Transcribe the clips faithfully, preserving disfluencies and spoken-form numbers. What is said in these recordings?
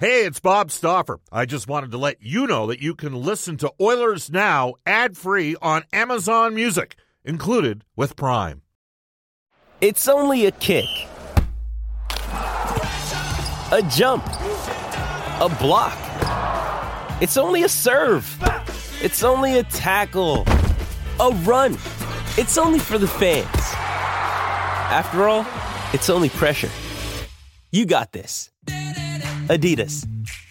Hey, it's Bob Stauffer. I just wanted to let you know that you can listen to Oilers Now ad-free on Amazon Music, included with Prime. It's only a kick, a jump, a block. It's only a serve. It's only a tackle, a run. It's only for the fans. After all, it's only pressure. You got this. Adidas.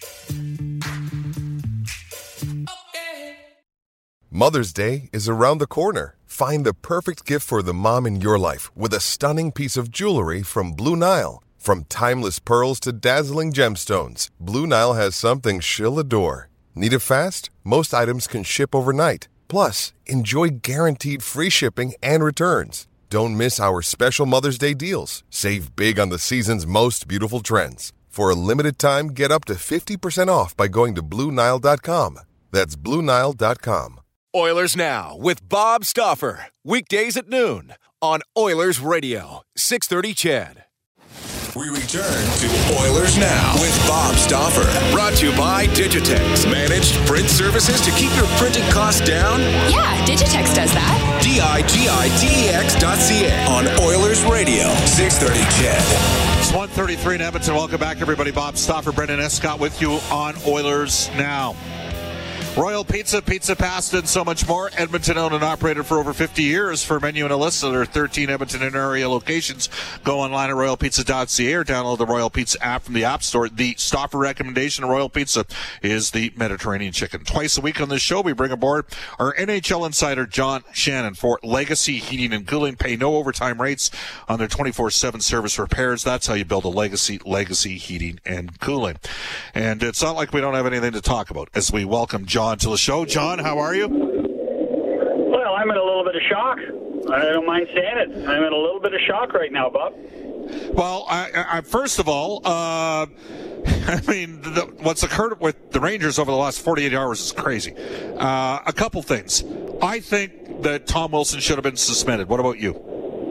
Mother's Day is around the corner. Find the perfect gift for the mom in your life with a stunning piece of jewelry from Blue Nile. From timeless pearls to dazzling gemstones, Blue Nile has something she'll adore. Need it fast? Most items can ship overnight. Plus, enjoy guaranteed free shipping and returns. Don't miss our special Mother's Day deals. Save big on the season's most beautiful trends. For a limited time, get up to fifty percent off by going to Blue Nile dot com. That's Blue Nile dot com. Oilers Now with Bob Stauffer. Weekdays at noon on Oilers Radio, six thirty C H E D. We return to Oilers Now with Bob Stauffer. Brought to you by Digitex. Managed print services to keep your printing costs down? Yeah, Digitex does that. D I G I T E X dot C A on Oilers Radio, six thirty C H E D. It's one thirty-three in Edmonton. Welcome back, everybody. Bob Stauffer, Brendan Escott with you on Oilers Now. Royal Pizza, Pizza Pasta, and so much more. Edmonton owned and operated for over fifty years. For menu and a list of their thirteen Edmonton and area locations, go online at royal pizza dot c a or download the Royal Pizza app from the App Store. The Stauffer recommendation of Royal Pizza is the Mediterranean chicken. Twice a week on this show, we bring aboard our N H L insider, John Shannon, for Legacy Heating and Cooling. Pay no overtime rates on their twenty-four seven service repairs. That's how you build a legacy, Legacy Heating and Cooling. And it's not like we don't have anything to talk about as we welcome John John to the show. John, how are you? Well, I'm in a little bit of shock. I don't mind saying it. I'm in a little bit of shock right now, Bob. Well, I, I, first of all, uh, I mean, the, what's occurred with the Rangers over the last forty-eight hours is crazy. Uh, a couple things. I think that Tom Wilson should have been suspended. What about you?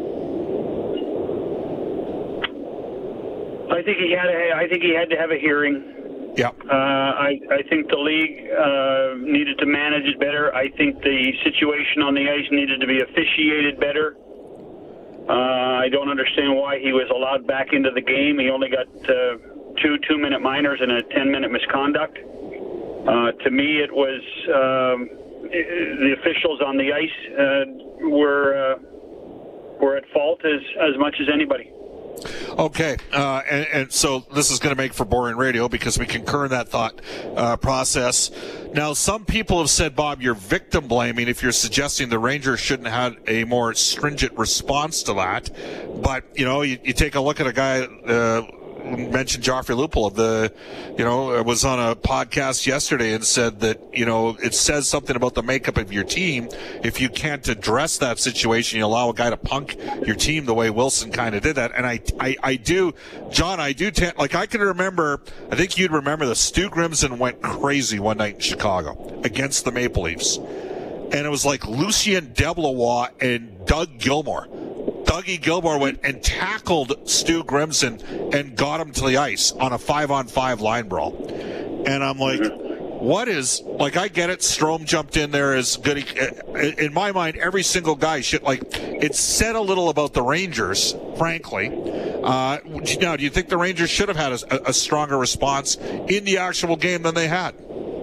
I think he had. A, I think he had to have a hearing. Yeah. Uh, I, I think the league uh, needed to manage it better. I think the situation on the ice needed to be officiated better. Uh, I don't understand why he was allowed back into the game. He only got uh, two two-minute minors and a ten-minute misconduct. Uh, to me, it was um, the officials on the ice uh, were uh, were at fault as as much as anybody. Okay, uh, and, and so this is going to make for boring radio because we concur in that thought uh, process. Now, some people have said, Bob, you're victim blaming if you're suggesting the Rangers shouldn't have had a more stringent response to that. But, you know, you, you take a look at a guy, uh, mentioned Joffrey Lupul of the, you know, was on a podcast yesterday and said that, you know, it says something about the makeup of your team. If you can't address that situation, you allow a guy to punk your team the way Wilson kind of did that. And I, I, I do, John, I do, t- like I can remember, I think you'd remember this, Stu Grimson went crazy one night in Chicago against the Maple Leafs. And it was like Lucien Deblois and Doug Gilmour. Dougie Gilmour went and tackled Stu Grimson and got him to the ice on a five-on-five line brawl. And I'm like, what is, like, I get it, Strome jumped in there as good. In my mind, every single guy should, like, it said a little about the Rangers, frankly. Uh, now, do you think the Rangers should have had a, a stronger response in the actual game than they had?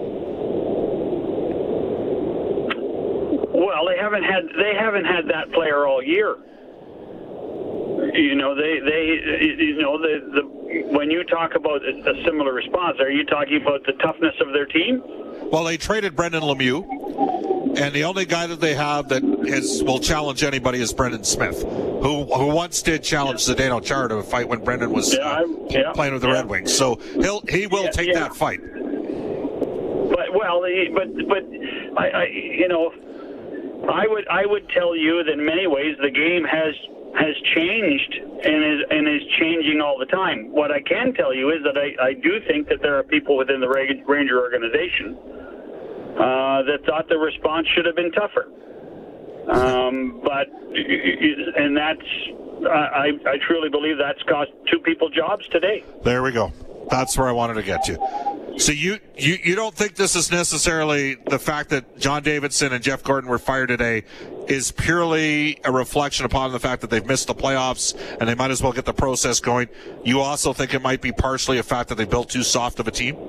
Well, they haven't had they haven't had that player all year. You know, they, they, you know, the, the, when you talk about a similar response, are you talking about the toughness of their team? Well, they traded Brendan Lemieux, and the only guy that they have that is will challenge anybody is Brendan Smith, who who once did challenge Zdeno Chara to a fight when Brendan was yeah, uh, yeah, playing with the yeah. Red Wings. So he'll he will yeah, take yeah. that fight. But well, but but I, I you know, I would I would tell you that in many ways the game has. has changed and is and is changing all the time. What I can tell you is that I, I do think that there are people within the Ranger organization uh, that thought the response should have been tougher. Um, but and that's I, I truly believe that's cost two people jobs today. There we go. That's where I wanted to get to. So you, you, you don't think this is necessarily the fact that John Davidson and Jeff Gordon were fired today is purely a reflection upon the fact that they've missed the playoffs and they might as well get the process going. You also think it might be partially a fact that they built too soft of a team?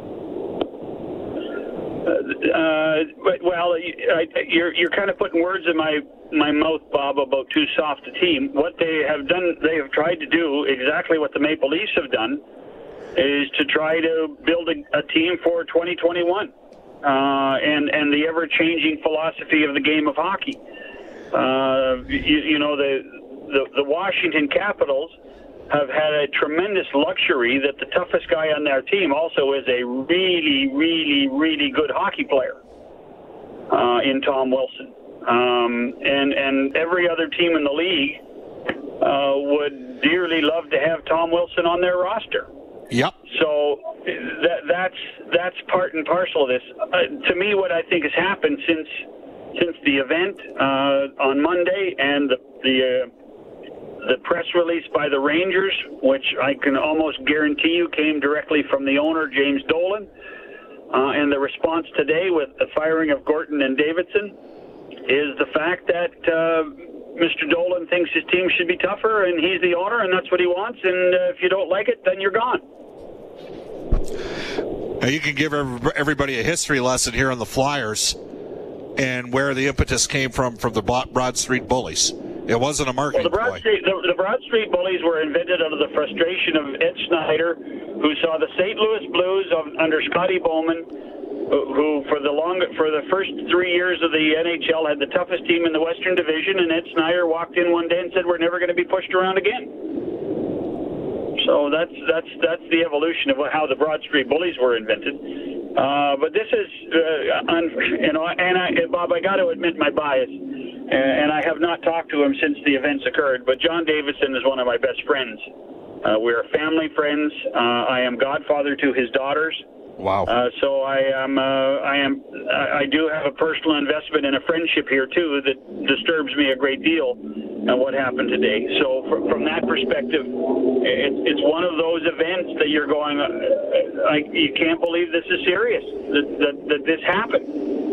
Uh, well, you're you're kind of putting words in my, my mouth, Bob, about too soft a team. What they have done, they have tried to do exactly what the Maple Leafs have done, is to try to build a, a team for twenty twenty-one uh, and and the ever-changing philosophy of the game of hockey. Uh, you, you know, the, the the Washington Capitals have had a tremendous luxury that the toughest guy on their team also is a really, really, really good hockey player uh, in Tom Wilson. Um, and, and every other team in the league uh, would dearly love to have Tom Wilson on their roster. Yep. So that, that's that's part and parcel of this. Uh, to me, what I think has happened since since the event uh, on Monday and the the, uh, the press release by the Rangers, which I can almost guarantee you came directly from the owner, James Dolan, uh, and the response today with the firing of Gorton and Davidson is the fact that uh, Mister Dolan thinks his team should be tougher, and he's the owner, and that's what he wants, and uh, if you don't like it, then you're gone. Now you can give everybody a history lesson here on the Flyers and where the impetus came from from the Broad Street Bullies. It wasn't a marketing well, the Broad Street, the, the Broad Street Bullies were invented out of the frustration of Ed Snyder, who saw the Saint Louis Blues of, under Scotty Bowman, who for the long for the first three years of the N H L had the toughest team in the Western Division, and Ed Snyder walked in one day and said, "We're never going to be pushed around again." So that's that's that's the evolution of how the Broad Street Bullies were invented. Uh, but this is, uh, un, you know, and I, Bob, I got to admit my bias, and I have not talked to him since the events occurred. But John Davidson is one of my best friends. Uh, we're family friends. Uh, I am godfather to his daughters. Wow. Uh, so I am, uh, I am, I do have a personal investment in a friendship here too that disturbs me a great deal. And what happened today. So from, from that perspective, it's it's one of those events that you're going, uh, like you can't believe this is serious. That that, that this happened.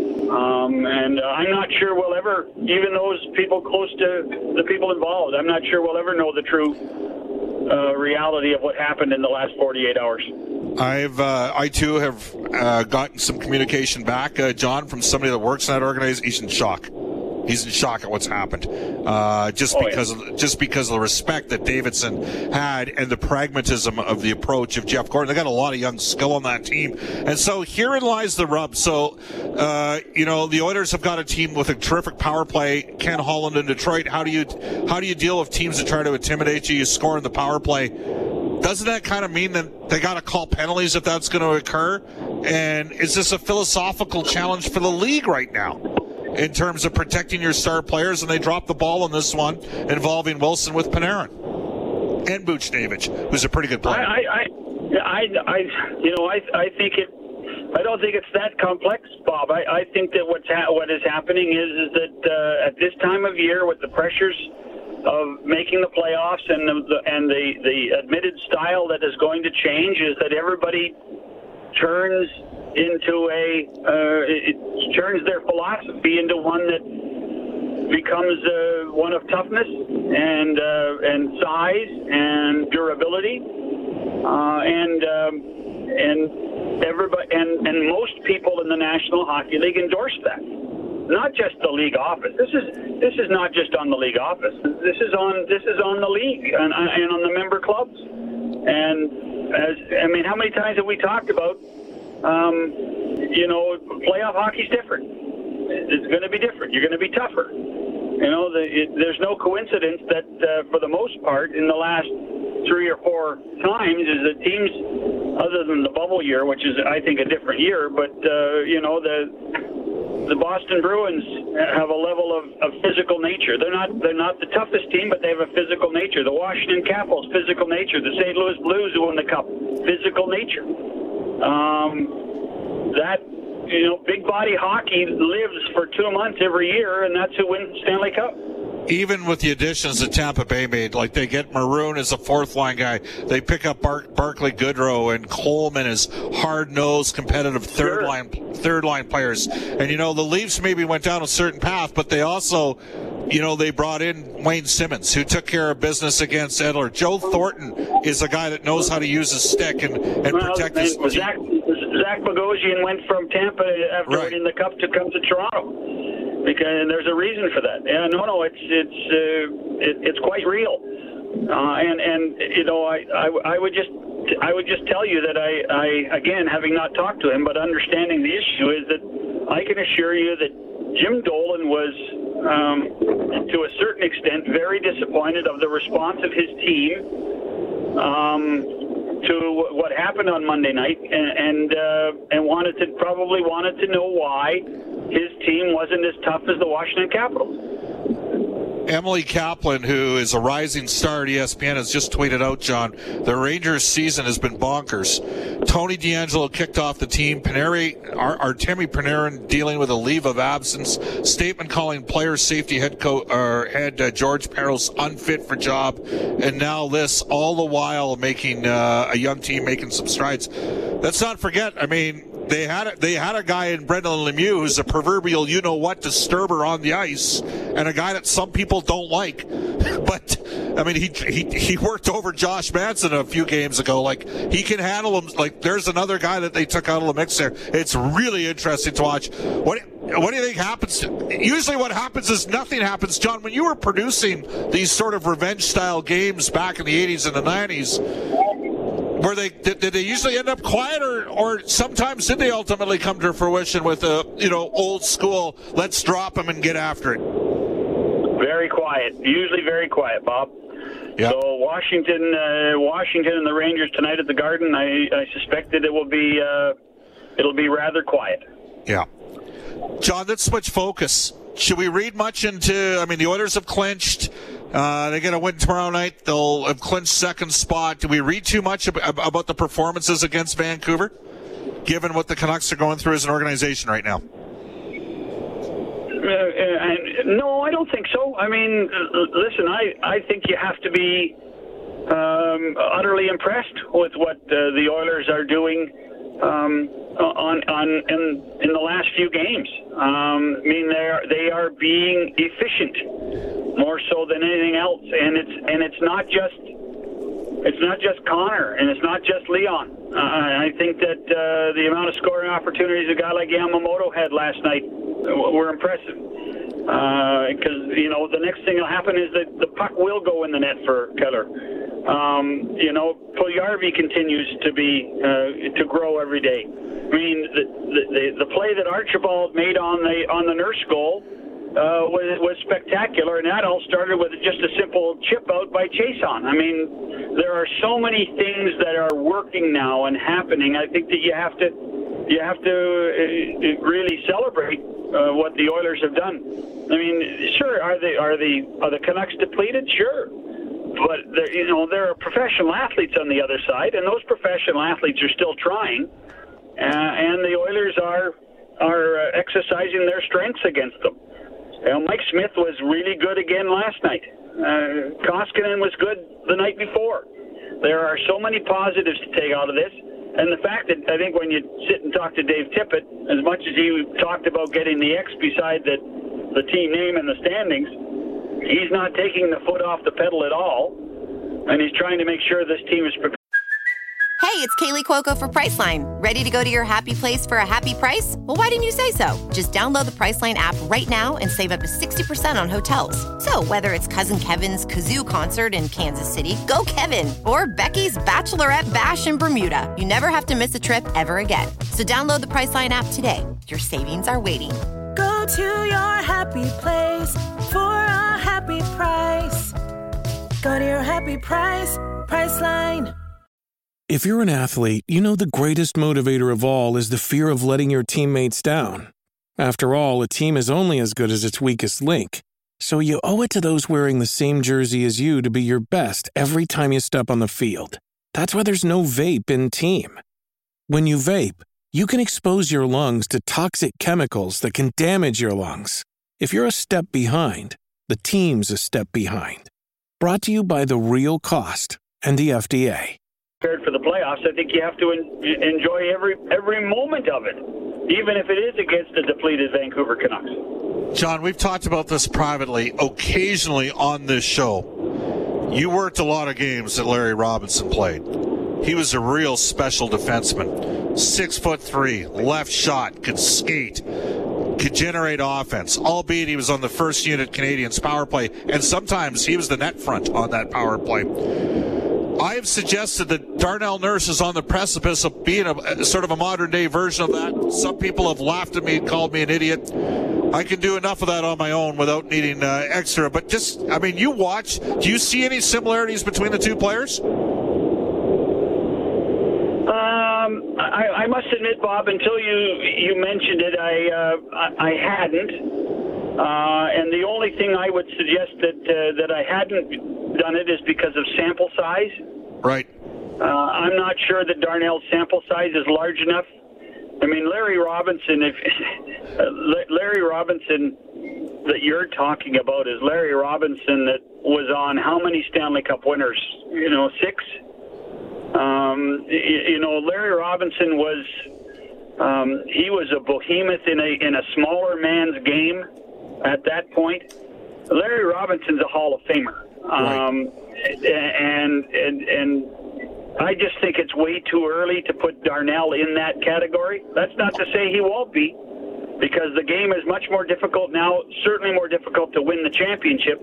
Um, and uh, I'm not sure we'll ever, even those people close to the people involved, I'm not sure we'll ever know the true uh, reality of what happened in the last forty-eight hours. I've uh, I too have uh, gotten some communication back, uh, John, from somebody that works in that organization. He's in shock. He's in shock at what's happened, uh, just oh, because yeah. of, just because of the respect that Davidson had and the pragmatism of the approach of Jeff Gordon. They got a lot of young skill on that team, and so herein lies the rub. So, uh, you know, the Oilers have got a team with a terrific power play. Ken Holland in Detroit. How do you how do you deal with teams that try to intimidate you? You score in the power play. Doesn't that kind of mean that they got to call penalties if that's going to occur? And is this a philosophical challenge for the league right now in terms of protecting your star players? And they dropped the ball on this one involving Wilson with Panarin and Buchnevich, who's a pretty good player. I, I, I, I you know, I, I think it. I don't think it's that complex, Bob. I, I think that what's ha- what is happening is is that uh, at this time of year, with the pressures of making the playoffs and the and the, the admitted style that is going to change, is that everybody turns into a uh, it turns their philosophy into one that becomes uh, one of toughness and uh, and size and durability uh, and um, and everybody and, and most people in the National Hockey League endorse that. Not just the league office. This is this is not just on the league office. This is on this is on the league and, and on the member clubs. And as I mean, how many times have we talked about? Um, you know, playoff hockey's different. It's going to be different. You're going to be tougher. You know, the, it, there's no coincidence that uh, for the most part in the last three or four times is that teams, other than the bubble year, which is I think a different year, but uh, you know the. The Boston Bruins have a level of, of physical nature. They're not they're not the toughest team, but they have a physical nature. The Washington Capitals, physical nature. The Saint Louis Blues, who won the Cup, physical nature. Um, that you know, big body hockey lives for two months every year, and that's who wins the Stanley Cup. even with the additions that Tampa Bay made, like they get Maroon as a fourth line guy, they pick up Bar- Barclay Goodrow and Coleman as hard-nosed, competitive third Sure. line third line players. And you know, the Leafs maybe went down a certain path, but they also, you know, they brought in Wayne Simmons, who took care of business against Edler. Joe Thornton is a guy that knows how to use his stick and, and Well, protect his and Zach, Zach Bogosian went from Tampa after Right. winning the Cup to come to Toronto. Because and there's a reason for that. Yeah, no, no, it's it's uh, it, it's quite real. Uh, and and you know, I, I I would just I would just tell you that I, I again, having not talked to him, but understanding the issue, is that I can assure you that Jim Dolan was, um, to a certain extent, very disappointed of the response of his team um, to what happened on Monday night, and and, uh, and wanted to probably wanted to know why his team wasn't as tough as the Washington Capitals. Emily Kaplan, who is a rising star at E S P N, has just tweeted out, John, the Rangers' season has been bonkers. Tony DeAngelo kicked off the team. Panarin, Artemi Panarin dealing with a leave of absence. Statement calling player safety head coach or head uh, George Parros unfit for job, and now this, all the while making uh, a young team making some strides. Let's not forget. I mean, they had a, they had a guy in Brendan Lemieux who's a proverbial you know what disturber on the ice, and a guy that some people don't like. But I mean, he he he worked over Josh Manson a few games ago. Like, he can handle him. Like, there's another guy that they took out of the mix there. It's really interesting to watch. What what do you think happens? To, usually, what happens is nothing happens. John, when you were producing these sort of revenge style games back in the eighties and the nineties. Were they did, did they usually end up quiet, or, or sometimes did they ultimately come to fruition with a you know old school let's drop them and get after it? Very quiet, usually very quiet, Bob. Yeah. So Washington, uh, Washington and the Rangers tonight at the Garden. I, I suspect that it will be uh, it'll be rather quiet. Yeah. John, let's switch focus. Should we read much into? I mean, the Oilers have clinched. Uh, they get a win tomorrow night. They'll have clinched second spot. Do we read too much ab- about the performances against Vancouver, given what the Canucks are going through as an organization right now? Uh, and, no, I don't think so. I mean, listen, I, I think you have to be um, utterly impressed with what uh, the Oilers are doing um, on on in in the last few games. Um, I mean, they are they are being efficient more so than anything else, and it's and it's not just it's not just Connor, and it's not just Leon. Uh, I think that uh, the amount of scoring opportunities a guy like Yamamoto had last night were impressive. Because, uh, you know, the next thing that'll happen is that the puck will go in the net for Keller. Um, you know, Puljujarvi continues to be, uh, to grow every day. I mean, the, the, the play that Archibald made on the, on the Nurse goal uh, was, was spectacular, and that all started with just a simple chip out by Chason. I mean, there are so many things that are working now and happening. I think that you have to, you have to uh, really celebrate Uh, what the Oilers have done. I mean, sure, are they are the are the Canucks depleted? Sure, but you know there are professional athletes on the other side, and those professional athletes are still trying, uh, and the Oilers are are uh, exercising their strengths against them. You know, Mike Smith was really good again last night. Uh, Koskinen was good the night before. There are so many positives to take out of this. And the fact that I think when you sit and talk to Dave Tippett, as much as he talked about getting the X beside the, the team name and the standings, he's not taking the foot off the pedal at all, and he's trying to make sure this team is prepared. Hey, it's Kaylee Cuoco for Priceline. Ready to go to your happy place for a happy price? Well, why didn't you say so? Just download the Priceline app right now and save up to sixty percent on hotels. So whether it's Cousin Kevin's Kazoo Concert in Kansas City, go Kevin, or Becky's Bachelorette Bash in Bermuda, you never have to miss a trip ever again. So download the Priceline app today. Your savings are waiting. Go to your happy place for a happy price. Go to your happy price, Priceline. If you're an athlete, you know the greatest motivator of all is the fear of letting your teammates down. After all, a team is only as good as its weakest link. So you owe it to those wearing the same jersey as you to be your best every time you step on the field. That's why there's no vape in team. When you vape, you can expose your lungs to toxic chemicals that can damage your lungs. If you're a step behind, the team's a step behind. Brought to you by The Real Cost and the F D A. Prepared for the playoffs, I think you have to en- enjoy every every moment of it, even if it is against the depleted Vancouver Canucks. John, we've talked about this privately, occasionally on this show. You worked a lot of games that Larry Robinson played. He was a real special defenseman. Six foot three, left shot, could skate, could generate offense, albeit he was on the first unit Canadiens power play, and sometimes he was the net front on that power play. I have suggested that Darnell Nurse is on the precipice of being a, a sort of a modern-day version of that. Some people have laughed at me and called me an idiot. I can do enough of that on my own without needing uh, extra. But just, I mean, you watch. Do you see any similarities between the two players? Um, I, I must admit, Bob, until you you mentioned it, I uh, I, I hadn't. Uh, and the only thing I would suggest that uh, that I hadn't done it is because of sample size. Right. Uh, I'm not sure that Darnell's sample size is large enough. I mean, Larry Robinson, if Larry Robinson that you're talking about is Larry Robinson that was on how many Stanley Cup winners? You know, six? Um, you, you know, Larry Robinson was, um, he was a behemoth in a in a smaller man's game at that point. Larry Robinson's a Hall of Famer. Um, and, and, and I just think it's way too early to put Darnell in that category. That's not to say he won't be, because the game is much more difficult now, certainly more difficult to win the championship.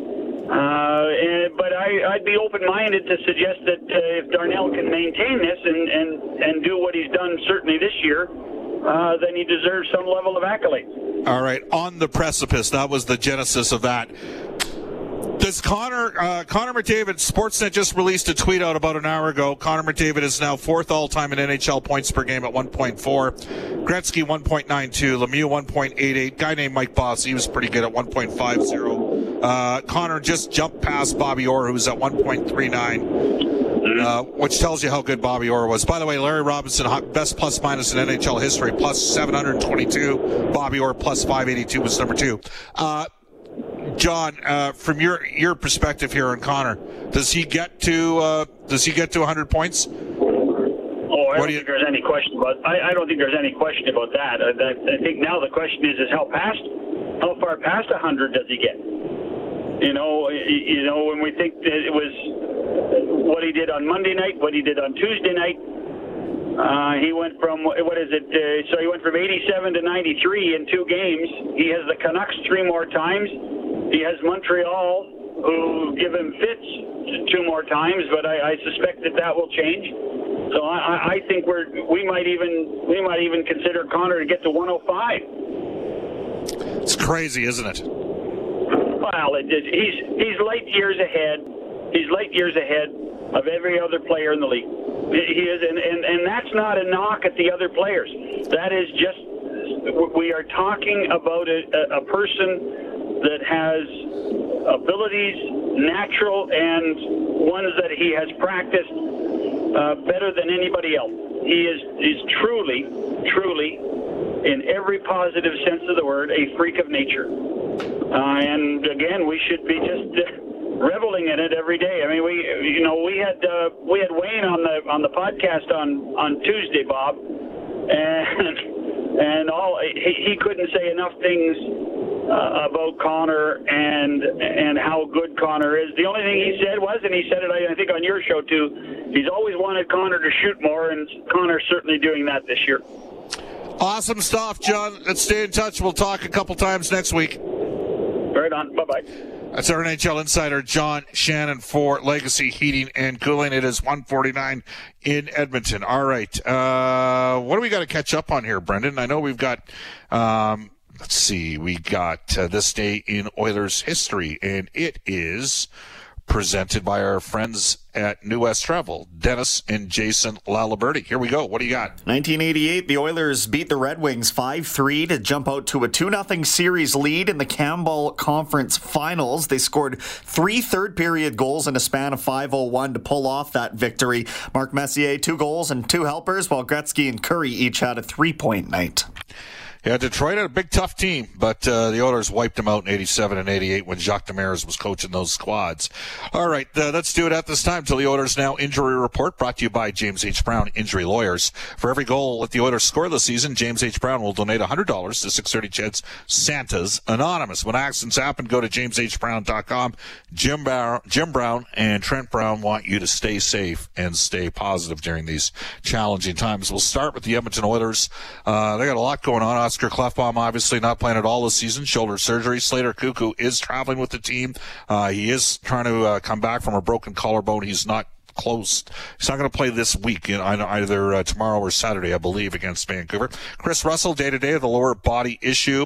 Uh, and, but I, I'd be open-minded to suggest that uh, if Darnell can maintain this and, and, and do what he's done certainly this year, uh, then he deserves some level of accolade. All right, on the precipice, that was the genesis of that. Does Connor, uh, Connor McDavid, Sportsnet just released a tweet out about an hour ago. Connor McDavid is now fourth all-time in N H L points per game at one point four. Gretzky, one point nine two. Lemieux, one point eight eight. Guy named Mike Boss, he was pretty good at one point five oh. Uh, Connor just jumped past Bobby Orr, who's at one point three nine, uh, which tells you how good Bobby Orr was. By the way, Larry Robinson, best plus-minus in N H L history, plus seven hundred twenty-two. Bobby Orr, plus five eighty-two, was number two. Uh, John, uh, from your your perspective here on Connor, does he get to uh, does he get to one hundred points? Oh, I don't do think there's any question about. I, I don't think there's any question about that. I, I think now the question is, is how past, how far past one hundred does he get? You know, you know when we think that it was what he did on Monday night, what he did on Tuesday night. Uh, he went from, what is it, uh, so he went from eighty-seven to ninety-three in two games. He has the Canucks three more times. He has Montreal, who give him fits two more times, but I, I suspect that that will change. So I, I think we're, we might even, we might even consider Connor to get to one oh five. It's crazy, isn't it? Well, it, it, he's, he's light years ahead. He's light years ahead of every other player in the league. He is, and, and, and that's not a knock at the other players. That is just, we are talking about a, a person that has abilities, natural and ones that he has practiced uh, better than anybody else. He is, is truly, truly, in every positive sense of the word, a freak of nature. Uh, and again, we should be just uh, reveling in it every day. I mean, we, you know, we had uh, we had Wayne on the on the podcast on, on Tuesday, Bob, and and all he, he couldn't say enough things uh, about Connor and and how good Connor is. The only thing he said was, and he said it, I think, on your show too. He's always wanted Connor to shoot more, and Connor's certainly doing that this year. Awesome stuff, John. Let's stay in touch. We'll talk a couple times next week. Right on. Bye-bye. That's our N H L insider, John Shannon, for Legacy Heating and Cooling. It is one forty-nine in Edmonton. All right. Uh, what do we got to catch up on here, Brendan? I know we've got, um, let's see, we got uh, this day in Oilers history, and it is presented by our friends at New West Travel, Dennis and Jason Laliberti. Here we go. What do you got? nineteen eighty-eight, the Oilers beat the Red Wings five three to jump out to a two nothing series lead in the Campbell Conference Finals. They scored three third-period goals in a span of five oh one to pull off that victory. Mark Messier, two goals and two helpers, while Gretzky and Curry each had a three-point night. Yeah, Detroit had a big, tough team, but uh, the Oilers wiped them out in eighty-seven and eighty-eight when Jacques Demers was coaching those squads. All right, uh, let's do it at this time till the Oilers Now Injury Report, brought to you by James H. Brown Injury Lawyers. For every goal that the Oilers score this season, James H. Brown will donate one hundred dollars to six thirty C H E D's Santa's Anonymous. When accidents happen, go to james h brown dot com. Jim Brown, Jim Brown and Trent Brown want you to stay safe and stay positive during these challenging times. We'll start with the Edmonton Oilers. Uh, they got a lot going on. Oscar Klefbom obviously not playing at all this season, shoulder surgery. Slater Cuckoo is traveling with the team. Uh, he is trying to uh, come back from a broken collarbone. He's not close. He's not going to play this week, in either uh, tomorrow or Saturday, I believe, against Vancouver. Chris Russell, day-to-day, the lower body issue.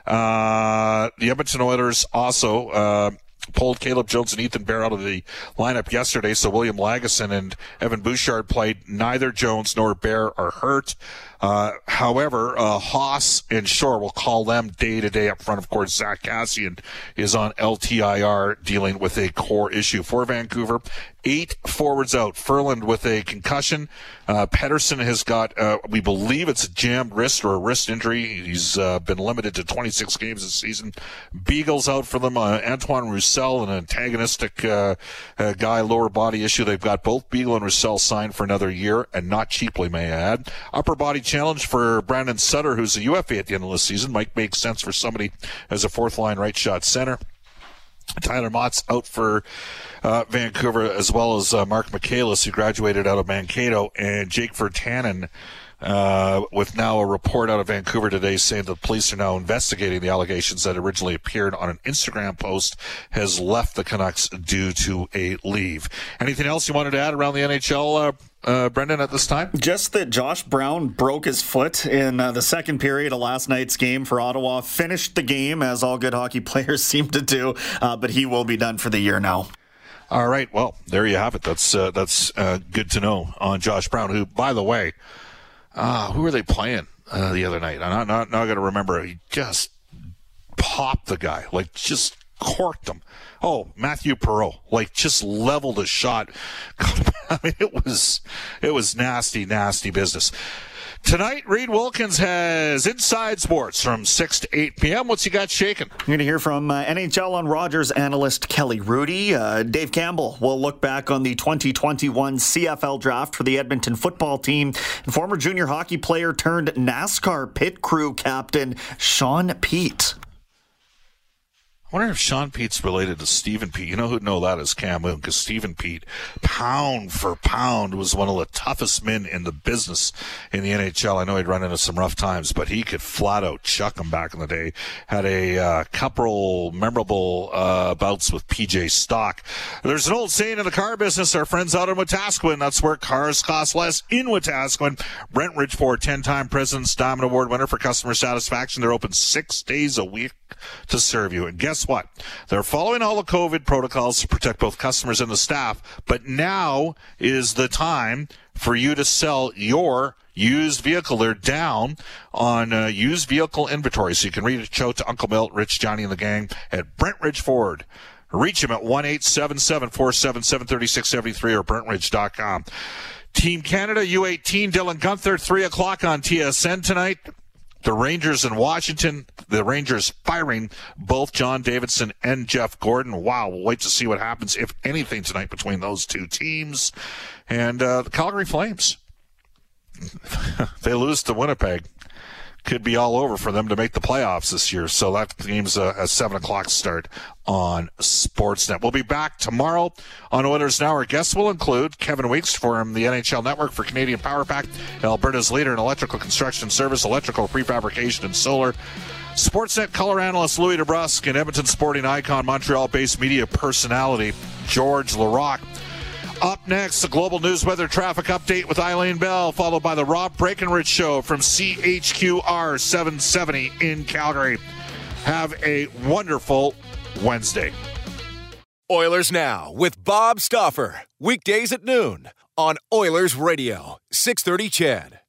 Uh, the Edmonton Oilers also uh, pulled Caleb Jones and Ethan Bear out of the lineup yesterday, so William Lagesson and Evan Bouchard played. Neither Jones nor Bear are hurt. Uh, however, uh, Haas and Shore will call them day to day up front. Of course, Zach Kassian is on L T I R dealing with a core issue for Vancouver. Eight forwards out. Ferland with a concussion. Uh, Pedersen has got, uh, we believe it's a jammed wrist or a wrist injury. He's uh, been limited to twenty-six games this season. Beagle's out for them. Uh, Antoine Roussel, an antagonistic uh, uh, guy, lower body issue. They've got both Beagle and Roussel signed for another year, and not cheaply, may I add. Upper body challenge for Brandon Sutter, who's a U F A at the end of the season. Might make sense for somebody as a fourth line right shot center. Tyler Mott's out for uh, Vancouver, as well as uh, Mark Michaelis, who graduated out of Mankato, and Jake Virtanen, uh, with now a report out of Vancouver today saying the police are now investigating the allegations that originally appeared on an Instagram post, has left the Canucks due to a leave. Anything else you wanted to add around the N H L, uh, Uh, Brendan, at this time? Just that Josh Brown broke his foot in uh, the second period of last night's game for Ottawa. Finished the game, as all good hockey players seem to do, uh, but he will be done for the year now. All right, well, there you have it. That's uh, that's uh, good to know on Josh Brown, who, by the way, uh, who were they playing uh, the other night? I'm not, not, not going to remember. He just popped the guy, like just corked him. Oh, Matthew Perreault, like just leveled a shot. I mean, it was, it was nasty, nasty business. Tonight, Reed Wilkins has Inside Sports from six to eight p.m. What's he got shaking? You're going to hear from uh, N H L on Rogers analyst Kelly Rudy. Uh, Dave Campbell will look back on the twenty twenty-one C F L draft for the Edmonton football team. And former junior hockey player turned NASCAR pit crew captain Sean Peet. I wonder if Sean Pete's related to Stephen Peet. You know who'd know that is Cam Moon, because Stephen Peet, pound for pound, was one of the toughest men in the business in the N H L. I know he'd run into some rough times, but he could flat out chuck him back in the day. Had a uh, couple memorable uh, bouts with P J Stock. There's an old saying in the car business, our friends out in Wetaskiwin, that's where cars cost less in Wetaskiwin. Brent Ridgeford, ten-time President's Diamond Award winner for customer satisfaction. They're open six days a week to serve you. And guess what? They're following all the COVID protocols to protect both customers and the staff, but now is the time for you to sell your used vehicle. They're down on uh, used vehicle inventory, so you can reach out to Uncle Milt, Rich, Johnny, and the gang at Brent Ridge Ford. Reach him at one eight seven seven, four seven seven, three six seven three or brent ridge dot com. Team Canada U eighteen, Dylan Gunther, three o'clock on T S N tonight. The Rangers in Washington, the Rangers firing both John Davidson and Jeff Gordon. Wow, we'll wait to see what happens, if anything, tonight between those two teams. And uh, the Calgary Flames, they lose to Winnipeg. Could be all over for them to make the playoffs this year. So that game's a, a seven o'clock start on Sportsnet. We'll be back tomorrow on Oilers Now. Our guests will include Kevin Weeks from the N H L Network for Canadian Power Pack, Alberta's leader in electrical construction service, electrical prefabrication, and solar. Sportsnet color analyst Louis DeBrusque and Edmonton sporting icon, Montreal-based media personality George Larocque. Up next, the Global News Weather Traffic Update with Eileen Bell, followed by the Rob Breckenridge Show from C H Q R seven seventy in Calgary. Have a wonderful Wednesday. Oilers Now with Bob Stauffer. Weekdays at noon on Oilers Radio, six thirty C H E D.